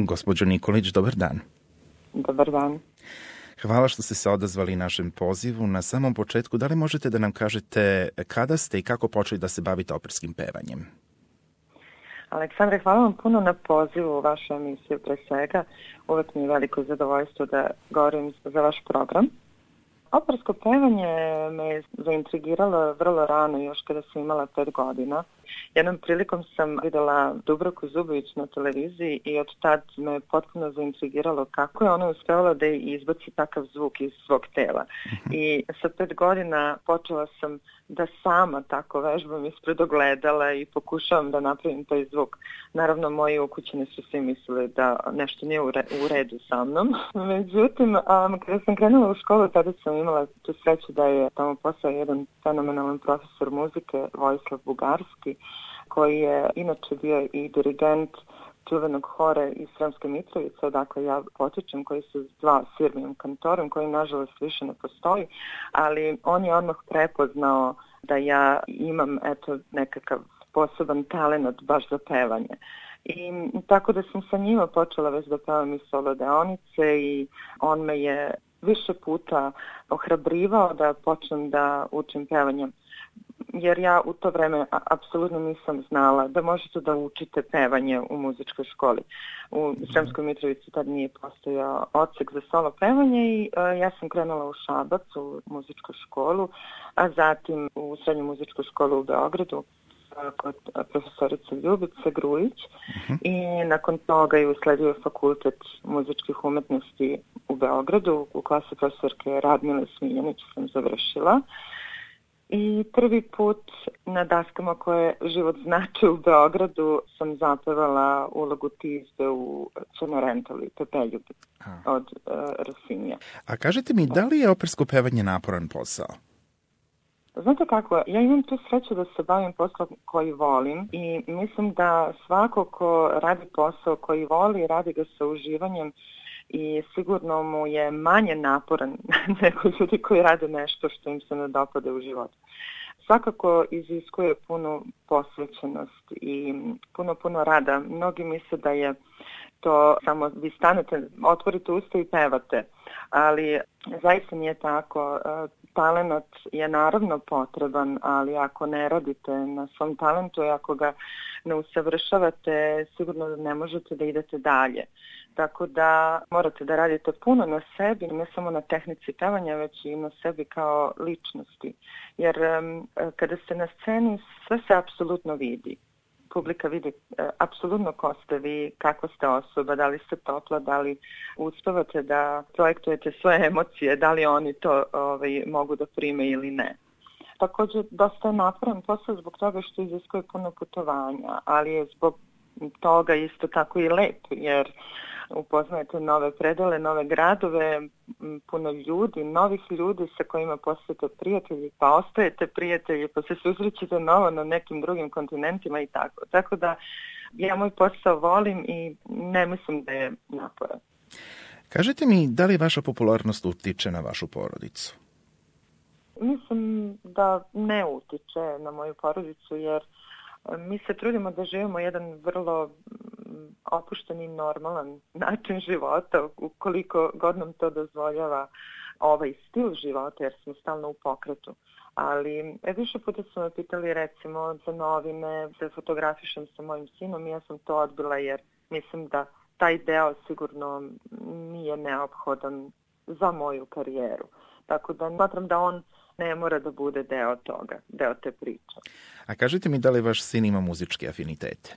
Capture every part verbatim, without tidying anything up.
Gospođo Nikolić, dobar dan. Dobar dan. Hvala što ste se odazvali našem pozivu. Na samom početku, da li možete da nam kažete kada ste i kako počeli da se bavite operskim pevanjem? Aleksandre, hvala vam puno na pozivu u vašu emisiju pre svega. Uvek mi je veliko zadovoljstvo da govorim za vaš program. Opersko pevanje me je zaintrigiralo vrlo rano, još kada sam imala pet godina. Jednom prilikom sam videla Dubravku Zubović na televiziji i od tad me potpuno zaintrigiralo kako je ona uspevala da izbaci takav zvuk iz svog tela. I sa pet godina počela sam da sama tako vežbam ispred ogledala i pokušavam da napravim taj zvuk. Naravno, moji ukućani su svi mislili da nešto nije u redu sa mnom. Međutim, um, kada sam krenula u školu, tada sam imala tu sreću da je tamo posao jedan fenomenalan profesor muzike, Vojislav Bugarski, koji je inače bio i dirigent čuvenog hora iz Sremske Mitrovice, odakle ja potičem, koji se zvao Sirmijom kantorom, koji nažalost više ne postoji, ali on je odmah prepoznao da ja imam eto nekakav poseban talent baš za pevanje. I tako da sam sa njima počela već da pevam i solo deonice i on me je više puta ohrabrivao da počnem da učim pevanje. Jer ja u to vreme apsolutno nisam znala da možete da učite pevanje u muzičkoj školi. U Sremskoj Mitrovici tad nije postojao odsek za solo pevanje i uh, ja sam krenula u Šabac, u muzičku školu, a zatim u srednju muzičku školu u Beogradu uh, kod uh, profesorice Ljubice Grujić uh-huh. i nakon toga je usledio fakultet muzičkih umetnosti u Beogradu. U klasi profesorke Radmile Smiljanić sam završila. I prvi put na daskama koje život znači u Beogradu sam zapevala ulogu Tizbe u Cenorentali, Pepeljubi od uh, Rosinija. A kažete mi, da li je opersko pevanje naporan posao? Znate kako, ja imam tu sreću da se bavim poslom koji volim i mislim da svako ko radi posao koji voli, radi ga sa uživanjem i sigurno mu je manje naporan nego ljudi koji rade nešto što im se ne dopada u životu. Svakako iziskuje puno posvećenost i puno, puno rada. Mnogi misle da je to samo vi stanete, otvorite usta i pevate, ali zaista nije tako. Talenat je naravno potreban, ali ako ne radite na svom talentu i ako ga ne usavršavate, sigurno da ne možete da idete dalje. Tako da morate da radite puno na sebi, ne samo na tehnici pevanja, već i na sebi kao ličnosti. Jer um, kada ste na sceni, sve se apsolutno vidi. Publika vidi uh, apsolutno ko ste vi, kakva ste osoba, da li ste topla, da li uspevate da projektujete svoje emocije, da li oni to ovaj, mogu da prime ili ne. Također, dosta je naporan posao zbog toga što iziskuje puno putovanja, ali je zbog toga isto tako i lep, jer upoznajete nove predele, nove gradove, puno ljudi, novih ljudi sa kojima postajete prijatelji, pa ostajete prijatelji, pa se susrećete novo na nekim drugim kontinentima i tako. Tako da ja moj posao volim i ne mislim da je naporan. Kažete mi, da li vaša popularnost utiče na vašu porodicu? Mislim da ne utiče na moju porodicu, jer mi se trudimo da živimo jedan vrlo opušten i normalan način života, ukoliko god nam to dozvoljava ovaj stil života, jer smo stalno u pokretu. Ali više puta su me pitali recimo za novine, da fotografišem sa mojim sinom i ja sam to odbila jer mislim da taj deo sigurno nije neophodan za moju karijeru. Tako da smatram da on ne mora da bude deo toga, deo te priče. A kažite mi, da li vaš sin ima muzičke afinitete?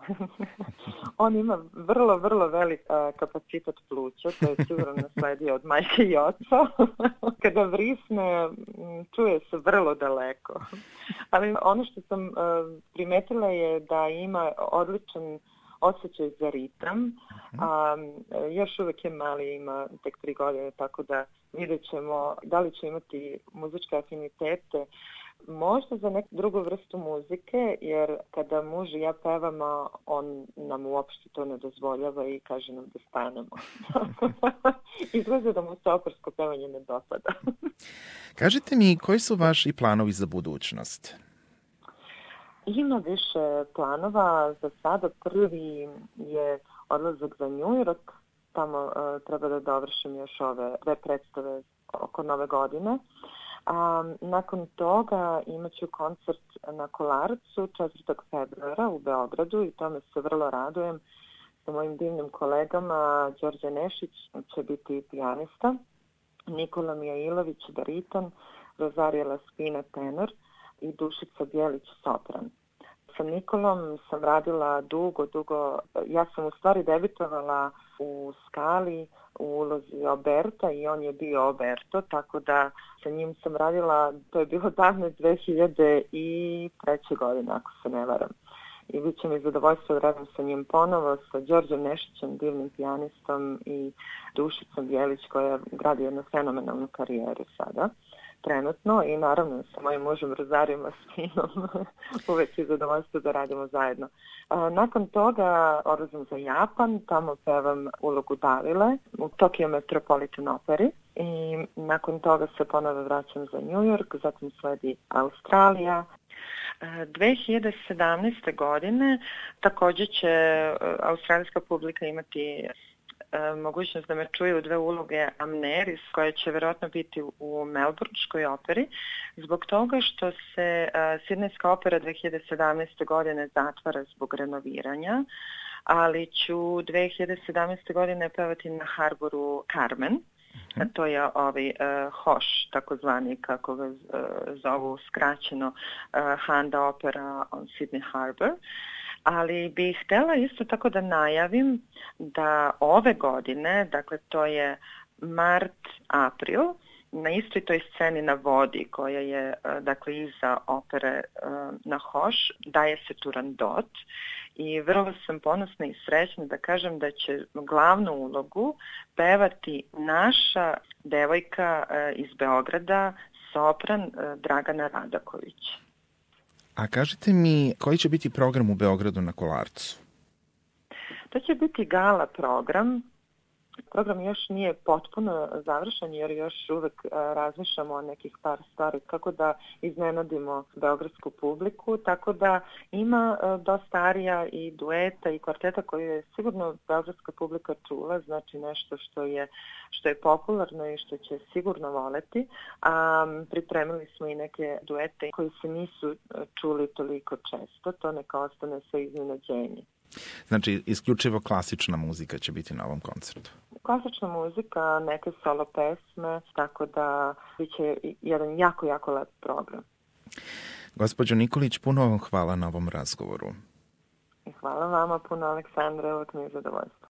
On ima vrlo, vrlo velik uh, kapacitet pluća, to je sigurno nasledio od majke i oca. Kada vrisne, čuje se vrlo daleko. Ali ono što sam uh, primetila je da ima odličan osjećaj za ritam, a još uvek je mali, ima tek tri godine, tako da vidjet ćemo da li će imati muzičke afinitete, možda za neku drugu vrstu muzike, jer kada muž i ja pevamo, on nam uopšte to ne dozvoljava i kaže nam da stanemo. Izgleda da mu se opersko pevanje ne dopada. Kažite mi, koji su vaši planovi za budućnost? Ima više planova. Za sada prvi je odlazak za New York, tamo uh, treba da dovršim još ove dve predstave oko nove godine. A, nakon toga imat ću koncert na Kolarcu četvrtog februara u Beogradu i tome se vrlo radujem. Sa mojim divnim kolegama Đorđe Nešić će biti pijanista, Nikola Mijailović bariton, Rozarija Laspina tenor i Dušica Bjelić sopran. Sa Nikolom sam radila dugo, dugo, ja sam u stvari debitovala u Skali u ulozi Oberta i on je bio Oberto, tako da sa njim sam radila, to je bilo davne dve hiljade treće. godine, ako se ne varam. I bit će mi zadovoljstvo da radim sa njim ponovo, sa Đorđem Nešićem, divnim pijanistom i Dušicom Bjelić koja gradi jednu fenomenalnu karijeru sada. Trenutno i naravno sa mojim mužem Rozarijom Laspinom uvek je zadovoljstvo da radimo zajedno. A, nakon toga odlazim za Japan, tamo pevam ulogu Dalile u Tokyo Metropolitan Operi i nakon toga se ponovo vraćam za New York, zatim sledi Australija. dve hiljade sedamnaeste. godine također će australijska publika imati mogućnost da me čuje u dve uloge Amneris, koja će vjerojatno biti u Melbourneškoj operi, zbog toga što se Sidnejska opera dve hiljade sedamnaeste. godine zatvara zbog renoviranja, ali ću dve hiljade sedamnaeste. godine pevati na Harboru Carmen. A to je ovaj uh, Hoš, takozvani, kako ga uh, zovu skraćeno, uh, Handa opera on Sydney Harbor. Ali bih htjela isto tako da najavim da ove godine, dakle to je mart, april, na istoj toj sceni na vodi koja je dakle iza opere na Hoš, daje se Turandot i vrlo sam ponosna i srećna da kažem da će glavnu ulogu pevati naša devojka iz Beograda, sopran Dragana Radaković. A kažite mi, koji će biti program u Beogradu na Kolarcu? To će biti gala program. Program još nije potpuno završen jer još uvek razmišljamo o nekih par stvari kako da iznenadimo beogradsku publiku, tako da ima dosta arija i dueta i kvarteta koje je sigurno beogradska publika čula, znači nešto što je, što je popularno i što će sigurno voleti. A, pripremili smo i neke duete koji se nisu čuli toliko često, to neka ostane sve iznenađenje. Znači, isključivo klasična muzika će biti na ovom koncertu. Klasična muzika, neke solo pesme, tako da biće jedan jako, jako lep program. Gospođo Nikolić, puno vam hvala na ovom razgovoru. I hvala vama puno, Aleksandre, uvek mi je zadovoljstvo.